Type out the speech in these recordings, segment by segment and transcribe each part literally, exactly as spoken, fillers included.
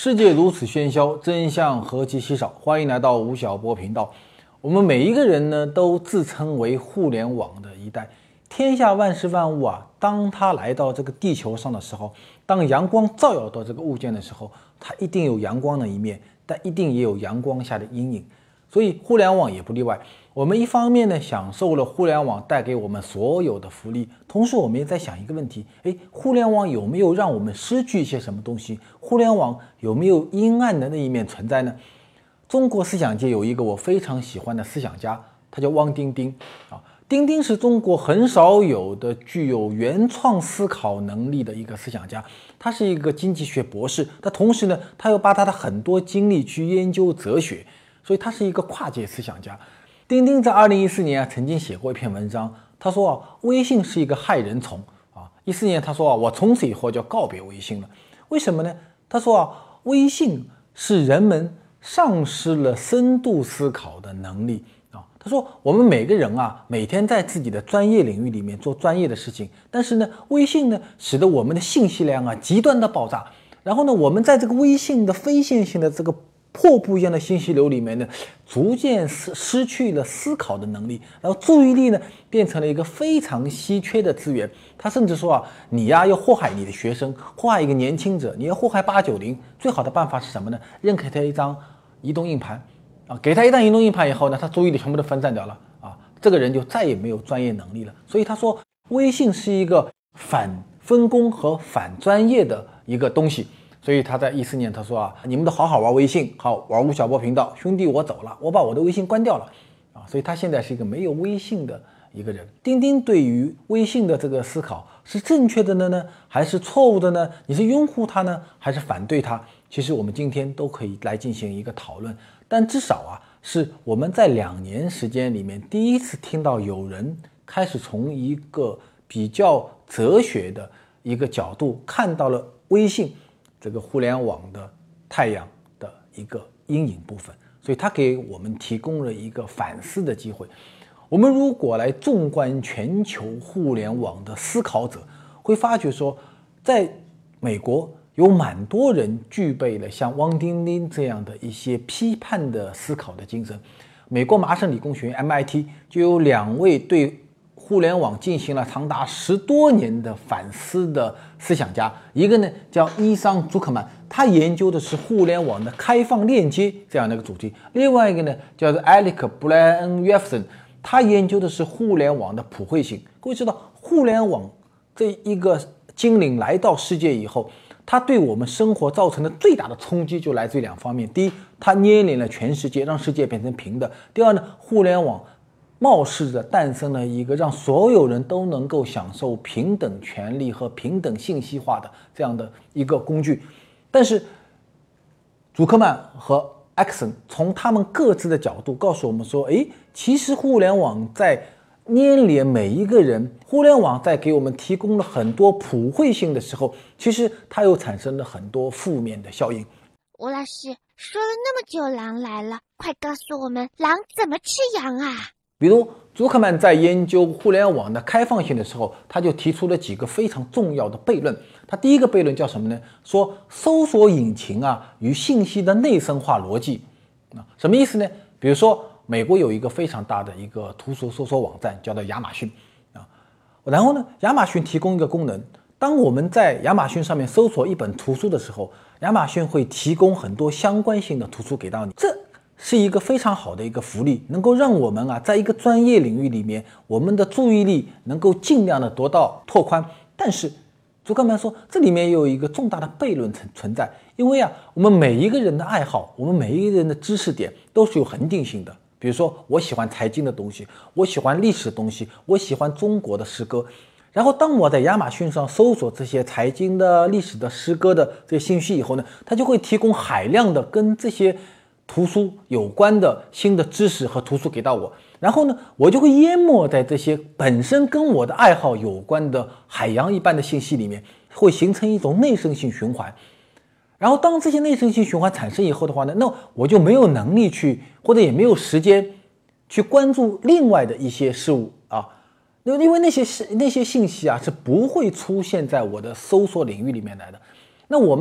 世界如此喧嚣，真相何其稀少。欢迎来到吴晓波频道。我们每一个人呢，都自称为互联网的一代。天下万事万物啊，当它来到这个地球上的时候，当阳光照耀到这个物件的时候，它一定有阳光的一面，但一定也有阳光下的阴影。所以互联网也不例外。我们一方面呢，享受了互联网带给我们所有的福利，同时我们也在想一个问题：诶，互联网有没有让我们失去一些什么东西？互联网有没有阴暗的那一面存在呢？中国思想界有一个我非常喜欢的思想家，他叫汪丁丁啊。丁丁是中国很少有的具有原创思考能力的一个思想家，他是一个经济学博士，但同时呢，他又把他的很多精力去研究哲学，所以他是一个跨界思想家。丁丁在二零一四年啊曾经写过一篇文章，他说啊，微信是一个害人虫啊。一四年他说啊，我从此以后就要告别微信了。为什么呢？他说啊，微信是人们丧失了深度思考的能力啊。他说我们每个人啊，每天在自己的专业领域里面做专业的事情，但是呢，微信呢，使得我们的信息量啊极端的爆炸。然后呢，我们在这个微信的非线性的这个瀑布一样的信息流里面呢，逐渐失失去了思考的能力，然后注意力呢变成了一个非常稀缺的资源。他甚至说啊，你呀要祸害你的学生，祸害一个年轻者，你要祸害八九零，最好的办法是什么呢？扔给他一张移动硬盘啊，给他一张移动硬盘以后呢，他注意力全部都分散掉了啊，这个人就再也没有专业能力了。所以他说，微信是一个反分工和反专业的一个东西。所以他在一四年他说啊，你们都好好玩微信，好玩吴晓波频道，兄弟我走了，我把我的微信关掉了啊。所以他现在是一个没有微信的一个人。丁丁对于微信的这个思考是正确的呢，还是错误的呢？你是拥护他呢，还是反对他？其实我们今天都可以来进行一个讨论。但至少啊，是我们在两年时间里面第一次听到有人开始从一个比较哲学的一个角度看到了微信这个互联网的太阳的一个阴影部分，所以它给我们提供了一个反思的机会。我们如果来纵观全球互联网的思考者，会发觉说，在美国有蛮多人具备了像汪丁丁这样的一些批判的思考的精神。美国麻省理工学院 M I T 就有两位对互联网进行了长达十多年的反思的思想家，一个呢叫伊桑·祖克曼，他研究的是互联网的开放链接这样的一个主题；另外一个呢叫做艾利克·布莱恩·约夫森，他研究的是互联网的普惠性。各位知道，互联网这一个精灵来到世界以后，它对我们生活造成的最大的冲击就来自于两方面：第一，它捏连了全世界，让世界变成平的；第二呢，互联网貌似着诞生了一个让所有人都能够享受平等权利和平等信息化的这样的一个工具。但是祖克曼和埃克森从他们各自的角度告诉我们说，诶，其实互联网在捏连每一个人，互联网在给我们提供了很多普惠性的时候，其实它又产生了很多负面的效应。 吴老师说了那么久狼来了，快告诉我们狼怎么吃羊啊？ 比如祖克曼在研究互联网的开放性的时候，他就提出了几个非常重要的悖论。他第一个悖论叫什么呢？说搜索引擎啊与信息的内生化逻辑啊，什么意思呢？比如说美国有一个非常大的一个图书搜索网站叫做亚马逊啊，然后呢，亚马逊提供一个功能，当我们在亚马逊上面搜索一本图书的时候，亚马逊会提供很多相关性的图书给到你，这是一个非常好的一个福利，能够让我们啊，在一个专业领域里面，我们的注意力能够尽量的得到拓宽。但是祖克曼说，这里面有一个重大的悖论存在，因为啊，我们每一个人的爱好，我们每一个人的知识点都是有恒定性的。比如说，我喜欢财经的东西，我喜欢历史的东西，我喜欢中国的诗歌。然后当我在亚马逊上搜索这些财经的、历史的、诗歌的这些信息以后呢，它就会提供海量的跟这些图书有关的新的知识和图书给到我，然后呢，我就会淹没在这些本身跟我的爱好有关的海洋一般的信息里面，会形成一种内生性循环。然后当这些内生性循环产生以后的话呢，那我就没有能力去，或者也没有时间去关注另外的一些事物啊。因为那些那些信息啊是不会出现在我的搜索领域里面来的。那我们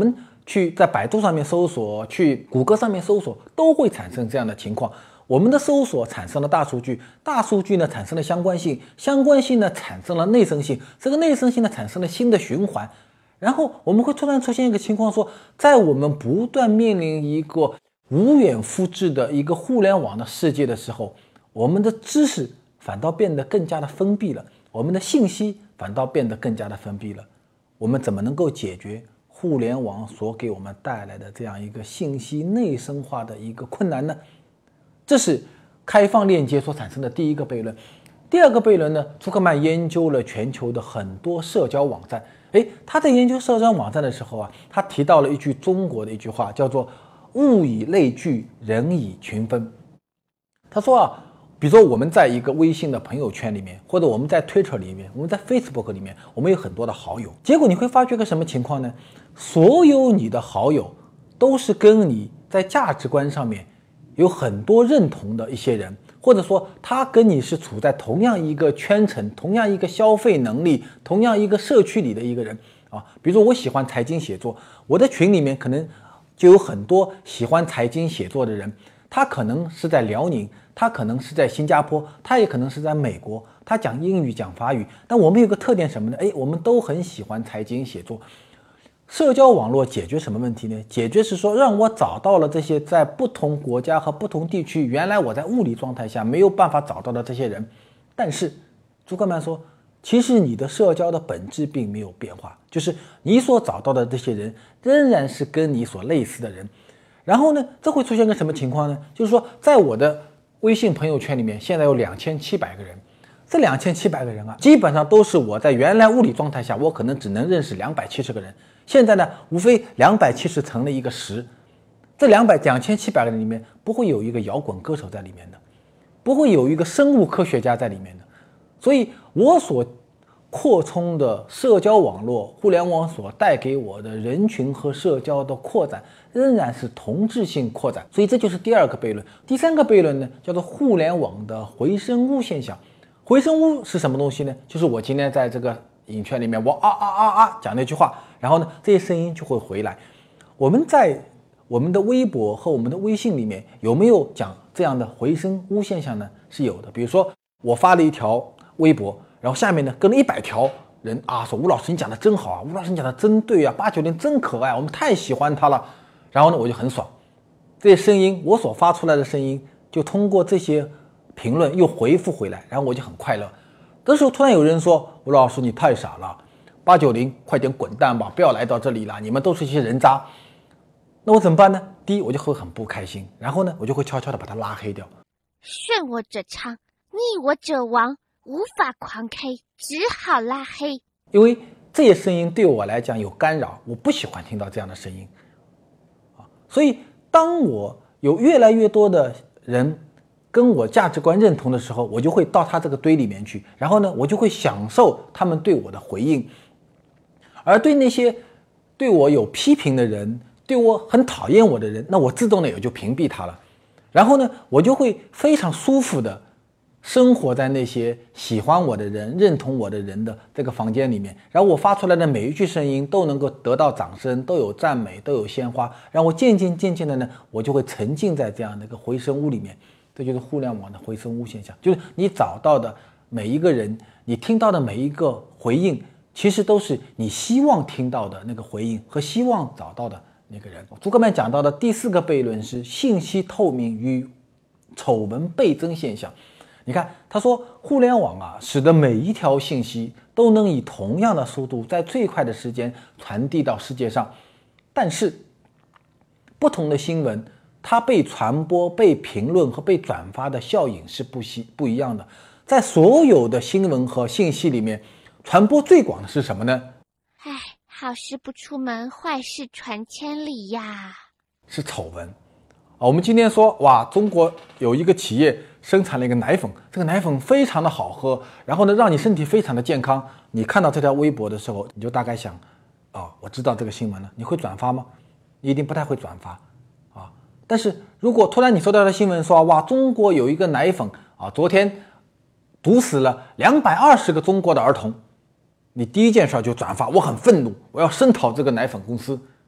去在百度上面搜索，去谷歌上面搜索，都会产生这样的情况。我们的搜索产生了大数据，大数据呢产生了相关性，相关性呢产生了内生性，这个内生性呢产生了新的循环。然后我们会突然出现一个情况说，在我们不断面临一个无远复制的一个互联网的世界的时候，我们的知识反倒变得更加的封闭了，我们的信息反倒变得更加的封闭了。我们怎么能够解决互联网所给我们带来的这样一个信息内生化的一个困难呢？这是开放链接所产生的第一个悖论。第二个悖论呢，朱克曼研究了全球的很多社交网站。诶，他在研究社交网站的时候啊，他提到了一句中国的一句话，叫做物以类聚，人以群分。他说啊，比如说我们在一个微信的朋友圈里面，或者我们在 Twitter 里面，我们在 Facebook 里面，我们有很多的好友。结果你会发觉个什么情况呢？所有你的好友都是跟你在价值观上面有很多认同的一些人，或者说他跟你是处在同样一个圈层，同样一个消费能力，同样一个社区里的一个人啊。比如说我喜欢财经写作，我的群里面可能就有很多喜欢财经写作的人，他可能是在辽宁，他可能是在新加坡，他也可能是在美国，他讲英语讲法语，但我们有个特点什么呢？诶，我们都很喜欢财经写作。社交网络解决什么问题呢？解决是说让我找到了这些在不同国家和不同地区原来我在物理状态下没有办法找到的这些人。但是朱克曼说，其实你的社交的本质并没有变化，就是你所找到的这些人仍然是跟你所类似的人。然后呢，这会出现个什么情况呢？就是说在我的微信朋友圈里面现在有两千七百个人，这两千七百个人啊，基本上都是我在原来物理状态下我可能只能认识两百七十个人，现在呢无非两百七十乘了一个十，这两百两千七百个人里面不会有一个摇滚歌手在里面的，不会有一个生物科学家在里面的。所以我所扩充的社交网络，互联网所带给我的人群和社交的扩展仍然是同质性扩展。所以这就是第二个悖论。第三个悖论呢，叫做互联网的回声物现象。回声物是什么东西呢？就是我今天在这个影圈里面我啊啊啊啊讲那句话，然后呢这些声音就会回来。我们在我们的微博和我们的微信里面有没有讲这样的回声物现象呢？是有的。比如说我发了一条微博，然后下面呢跟了一百条人啊，说吴老师你讲的真好啊，吴老师你讲的真对啊，八九零真可爱，我们太喜欢他了。然后呢我就很爽，这些声音我所发出来的声音就通过这些评论又回复回来，然后我就很快乐。这时候突然有人说吴老师你太傻了，八九零快点滚蛋吧，不要来到这里了，你们都是一些人渣。那我怎么办呢？第一我就会很不开心，然后呢我就会悄悄的把他拉黑掉。 顺我者昌，逆我者亡，无法狂 K， 只好拉黑。 因为这些声音对我来讲有干扰，我不喜欢听到这样的声音。所以当我有越来越多的人跟我价值观认同的时候，我就会到他这个堆里面去，然后呢我就会享受他们对我的回应。而对那些对我有批评的人，对我很讨厌我的人，那我自动的也就屏蔽他了。然后呢我就会非常舒服的生活在那些喜欢我的人认同我的人的这个房间里面，然后我发出来的每一句声音都能够得到掌声，都有赞美，都有鲜花，然后我渐渐渐渐的呢我就会沉浸在这样的一个回声屋里面。这就是互联网的回声屋现象，就是你找到的每一个人，你听到的每一个回应，其实都是你希望听到的那个回应和希望找到的那个人。朱克曼讲到的第四个悖论是信息透明与丑闻倍增现象。你看他说互联网啊使得每一条信息都能以同样的速度在最快的时间传递到世界上，但是不同的新闻它被传播被评论和被转发的效应是不不一样的。在所有的新闻和信息里面，传播最广的是什么呢？ 唉，好事不出门，坏事传千里呀。 是丑闻。我们今天说哇，中国有一个企业生产了一个奶粉，这个奶粉非常的好喝，然后呢让你身体非常的健康。你看到这条微博的时候，你就大概想哦，我知道这个新闻了。你会转发吗？你一定不太会转发啊。但是如果突然你收到的新闻说哇，中国有一个奶粉啊，昨天毒死了两百二十个中国的儿童，你第一件事就转发，我很愤怒，我要声讨这个奶粉公司啊。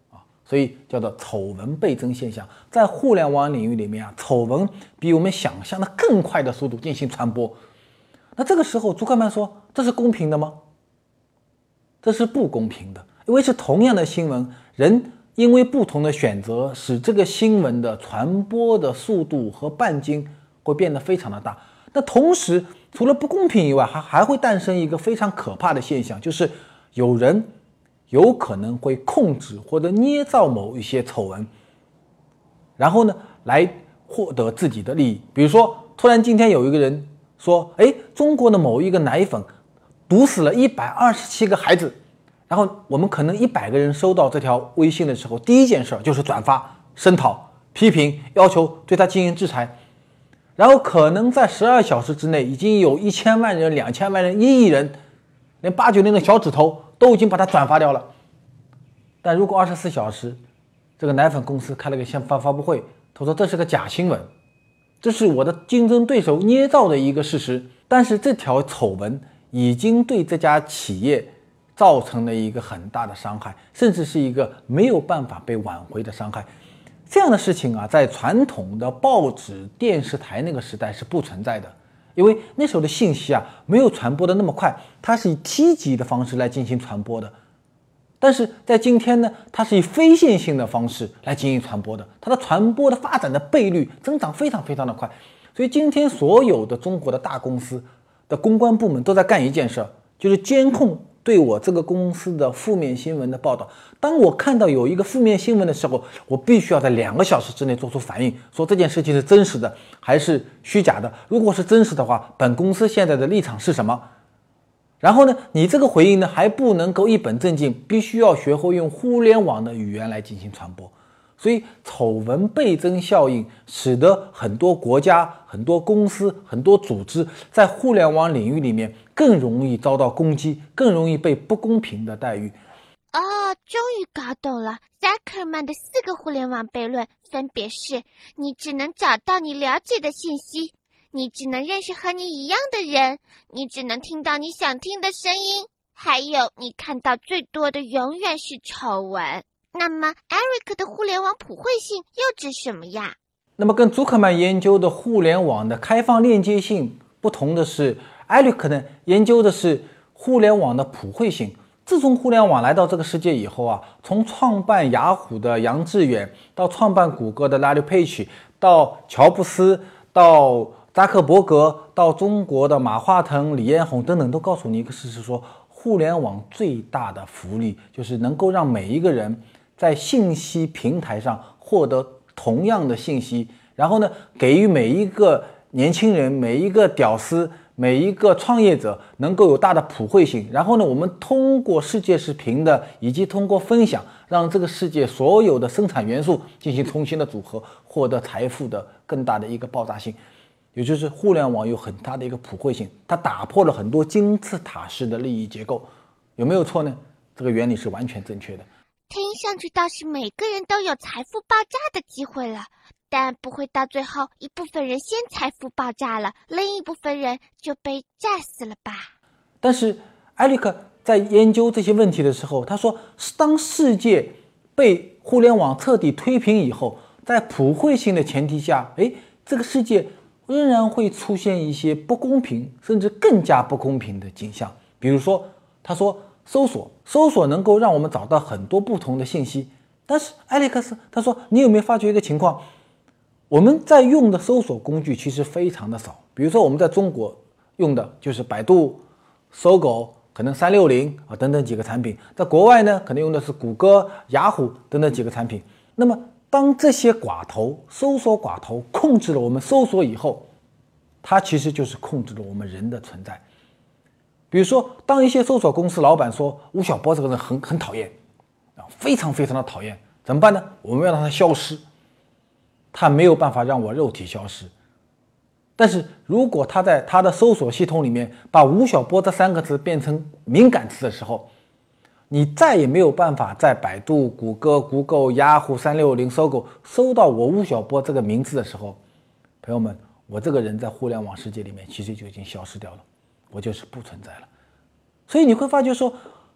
所以叫做丑闻倍增现象。在互联网领域里面啊，丑闻比我们想象的更快的速度进行传播。那这个时候，祖克曼说，这是公平的吗？这是不公平的，因为是同样的新闻，人因为不同的选择，使这个新闻的传播的速度和半径会变得非常的大。那同时，除了不公平以外，还还会诞生一个非常可怕的现象，就是有人有可能会控制或者捏造某一些丑闻，然后呢，来获得自己的利益。比如说，突然今天有一个人说，哎，中国的某一个奶粉毒死了一百二十七个孩子，然后我们可能一百个人收到这条微信的时候，第一件事就是转发、声讨、批评，要求对他进行制裁。然后可能在十二小时之内，已经有一千万人、两千万人、一亿人，连八九零的小指头都已经把它转发掉了。但如果二十四小时，这个奶粉公司开了个新发发布会，他说这是个假新闻，这是我的竞争对手捏造的一个事实。但是这条丑闻已经对这家企业造成了一个很大的伤害，甚至是一个没有办法被挽回的伤害。这样的事情啊，在传统的报纸、电视台那个时代是不存在的，因为那时候的信息啊没有传播的那么快，它是以梯级的方式来进行传播的。但是在今天呢，它是以非线性的方式来进行传播的，它的传播的发展的倍率增长非常非常的快。所以今天所有的中国的大公司的公关部门都在干一件事，就是监控对我这个公司的负面新闻的报道。当我看到有一个负面新闻的时候，我必须要在两个小时之内做出反应，说这件事情是真实的还是虚假的。如果是真实的话，本公司现在的立场是什么？然后呢，你这个回应呢还不能够一本正经，必须要学会用互联网的语言来进行传播。所以丑闻倍增效应使得很多国家、很多公司、很多组织在互联网领域里面更容易遭到攻击，更容易被不公平的待遇。 哦，终于搞懂了。扎克曼的四个互联网悖论分别是：你只能找到你了解的信息，你只能认识和你一样的人，你只能听到你想听的声音，还有你看到最多的永远是丑闻。那么 Eric 的互联网普惠性又指什么呀？ 那么跟祖克曼研究的互联网的开放链接性不同的是， Eric 呢研究的是互联网的普惠性。自从互联网来到这个世界以后啊，从创办雅虎的杨致远，到创办谷歌的 Larry Page， 到乔布斯，到扎克伯格，到中国的马化腾、李彦宏等等，都告诉你一个事实，说互联网最大的福利就是能够让每一个人在信息平台上获得同样的信息，然后呢，给予每一个年轻人、每一个屌丝、每一个创业者能够有大的普惠性。然后呢，我们通过世界是平的，以及通过分享，让这个世界所有的生产元素进行重新的组合，获得财富的更大的一个爆炸性。也就是互联网有很大的一个普惠性，它打破了很多金字塔式的利益结构。有没有错呢？这个原理是完全正确的。 听上去倒是每个人都有财富爆炸的机会了，但不会到最后一部分人先财富爆炸了，另一部分人就被炸死了吧？ 但是艾利克在研究这些问题的时候，他说当世界被互联网彻底推平以后，在普惠性的前提下，诶，这个世界仍然会出现一些不公平甚至更加不公平的景象。比如说他说搜索搜索能够让我们找到很多不同的信息，但是艾利克斯他说，你有没有发觉一个情况，我们在用的搜索工具其实非常的少。比如说我们在中国用的就是百度、搜狗，可能三六零啊等等几个产品，在国外呢可能用的是谷歌、雅虎等等几个产品。那么当这些寡头搜索寡头控制了我们搜索以后，它其实就是控制了我们人的存在。比如说当一些搜索公司老板说吴晓波这个人很很讨厌，非常非常的讨厌，怎么办呢？我们要让他消失，他没有办法让我肉体消失。但是如果他在他的搜索系统里面把吴晓波这三个字变成敏感词的时候，你再也没有办法在百度、谷歌、谷歌、雅虎、三六零、搜狗搜到我吴晓波这个名字的时候，朋友们，我这个人在互联网世界里面其实就已经消失掉了，我就是不存在了。所以你会发觉说，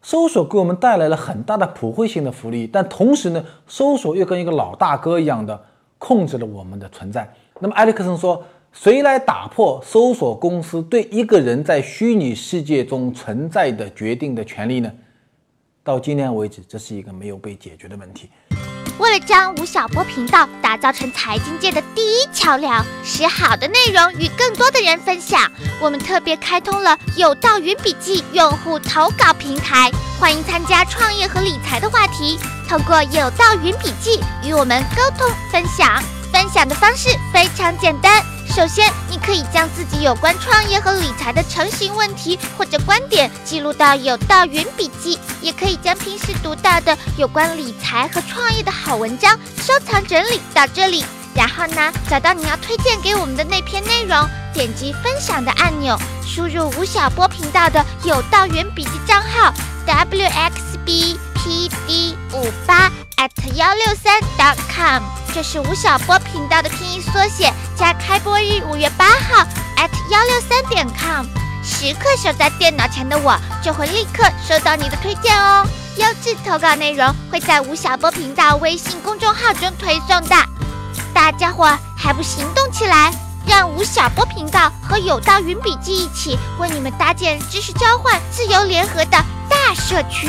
搜索给我们带来了很大的普惠性的福利，但同时呢，搜索又跟一个老大哥一样的控制了我们的存在。那么埃里克森说，谁来打破搜索公司对一个人在虚拟世界中存在的决定的权利呢？到今天为止，这是一个没有被解决的问题。 为了将吴晓波频道打造成财经界的第一桥梁，使好的内容与更多的人分享，我们特别开通了有道云笔记用户投稿平台，欢迎参加创业和理财的话题，通过有道云笔记与我们沟通分享。分享的方式非常简单，首先你可以将自己有关创业和理财的成型问题或者观点记录到有道云笔记，也可以将平时读到的有关理财和创业的好文章收藏整理到这里，然后呢，找到你要推荐给我们的那篇内容，点击分享的按钮，输入吴晓波频道的有道云笔记账号 w x b p d 五八 at 一六三 dot com， 这是吴晓波频道的拼音缩写加开播日五月八号 at 一六三 点 com。 时刻守在电脑前的我就会立刻收到你的推荐哦，优质投稿内容会在吴晓波频道微信公众号中推送的。大家伙还不行动起来，让吴晓波频道和有道云笔记一起为你们搭建知识交换、自由联合的大社区。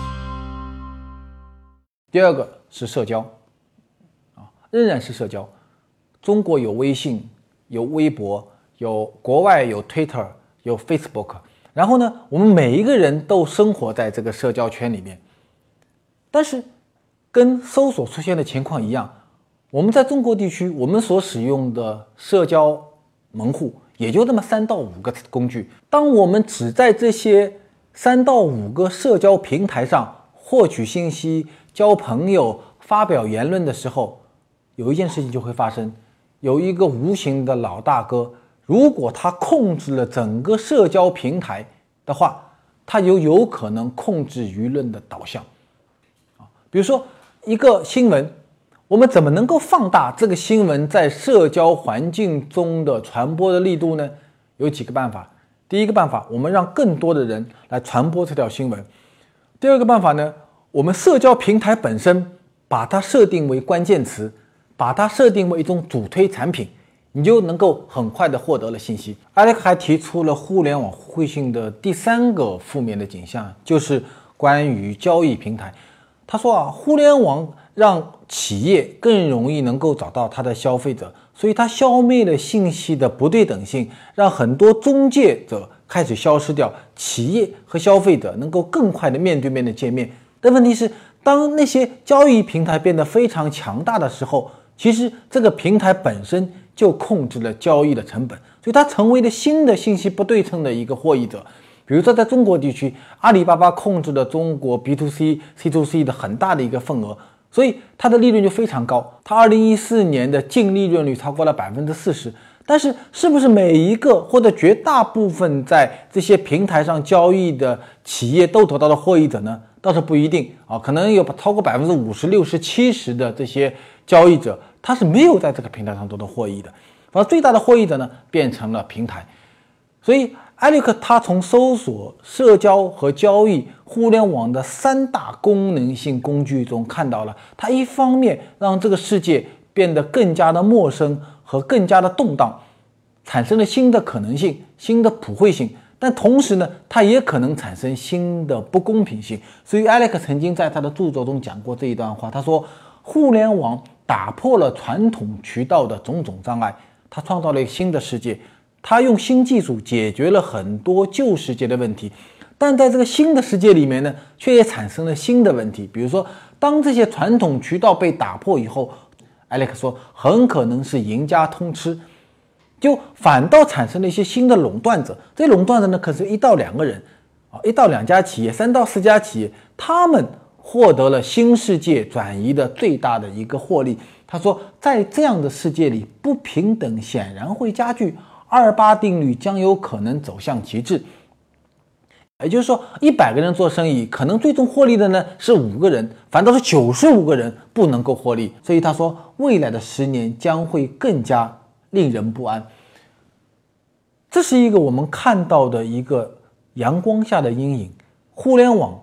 第二个是社交，啊，仍然是社交。中国有微信，有微博，有国外有 Twitter， 有 Facebook。然后呢，我们每一个人都生活在这个社交圈里面。但是，跟搜索出现的情况一样，我们在中国地区，我们所使用的社交门户也就那么三到五个工具。当我们只在这些三到五个社交平台上获取信息、交朋友、发表言论的时候，有一件事情就会发生，有一个无形的老大哥，如果他控制了整个社交平台的话，他就有可能控制舆论的导向。比如说一个新闻，我们怎么能够放大这个新闻在社交环境中的传播的力度呢？有几个办法。第一个办法，我们让更多的人来传播这条新闻。第二个办法呢，我们社交平台本身把它设定为关键词，把它设定为一种主推产品，你就能够很快的获得了信息。艾利克还提出了互联网互惠性的第三个负面的景象，就是关于交易平台。他说啊，互联网让企业更容易能够找到它的消费者，所以它消灭了信息的不对等性，让很多中介者开始消失掉，企业和消费者能够更快的面对面的见面。但问题是，当那些交易平台变得非常强大的时候，其实这个平台本身就控制了交易的成本，所以它成为了新的信息不对称的一个获益者。比如说在中国地区，阿里巴巴控制了中国 B to C、C to C 的很大的一个份额，所以它的利润就非常高。它二零一四年的净利润率超过了 百分之四十。但是是不是每一个或者绝大部分在这些平台上交易的企业都得到了获益者呢？倒是不一定啊，可能有超过 百分之五十、六十、七十 的这些交易者他是没有在这个平台上得到获益的，而最大的获益者呢变成了平台。所以艾利克他从搜索、社交和交易互联网的三大功能性工具中看到了，他一方面让这个世界变得更加的陌生和更加的动荡，产生了新的可能性、新的普惠性，但同时呢，它也可能产生新的不公平性。所以艾利克曾经在他的著作中讲过这一段话，他说，互联网打破了传统渠道的种种障碍，它创造了一个新的世界，它用新技术解决了很多旧世界的问题，但在这个新的世界里面呢，却也产生了新的问题。比如说，当这些传统渠道被打破以后，艾利克说很可能是赢家通吃，就反倒产生了一些新的垄断者。这些垄断者呢，可是一到两个人啊，一到两家企业，三到四家企业，他们获得了新世界转移的最大的一个获利。他说，在这样的世界里，不平等显然会加剧，二八定律将有可能走向极致。也就是说，一百个人做生意，可能最终获利的呢是五个人，反倒是九十五个人不能够获利。所以他说，未来的十年将会更加令人不安。这是一个我们看到的一个阳光下的阴影。互联网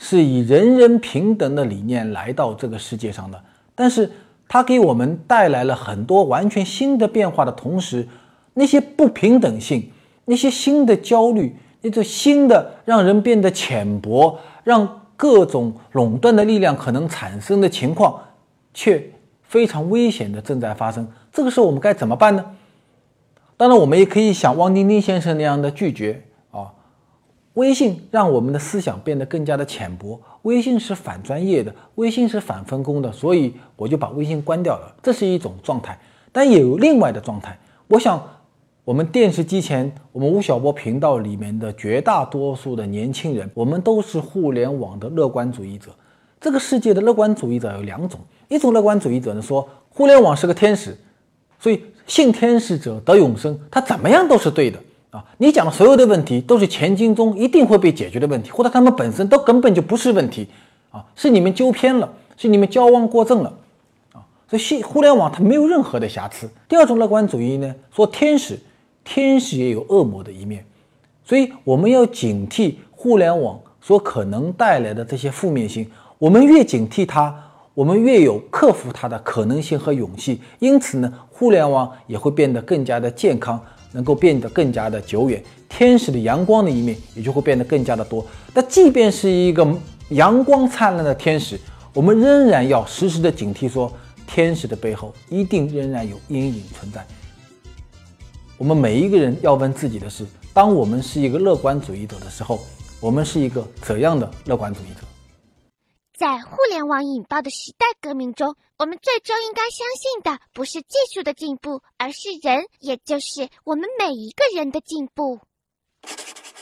是以人人平等的理念来到这个世界上的，但是它给我们带来了很多完全新的变化的同时，那些不平等性，那些新的焦虑，那种新的让人变得浅薄，让各种垄断的力量可能产生的情况，却非常危险的正在发生。这个时候我们该怎么办呢？当然我们也可以像汪丁丁先生那样的拒绝啊，微信让我们的思想变得更加的浅薄，微信是反专业的，微信是反分工的，所以我就把微信关掉了，这是一种状态。但也有另外的状态，我想我们电视机前，我们吴晓波频道里面的绝大多数的年轻人，我们都是互联网的乐观主义者。这个世界的乐观主义者有两种，一种乐观主义者呢说互联网是个天使，所以信天使者得永生，他怎么样都是对的啊！你讲的所有的问题都是前经中一定会被解决的问题，或者他们本身都根本就不是问题啊，是你们纠偏了，是你们矫枉过正了啊！所以互联网它没有任何的瑕疵。第二种乐观主义呢，说天使，天使也有恶魔的一面，所以我们要警惕互联网所可能带来的这些负面性。我们越警惕它，我们越有克服它的可能性和勇气。因此呢，互联网也会变得更加的健康，能够变得更加的久远，天使的阳光的一面也就会变得更加的多。但即便是一个阳光灿烂的天使，我们仍然要时时的警惕说，天使的背后一定仍然有阴影存在。我们每一个人要问自己的是，当我们是一个乐观主义者的时候，我们是一个怎样的乐观主义者？ 在互联网引爆的时代革命中，我们最终应该相信的不是技术的进步，而是人，也就是我们每一个人的进步。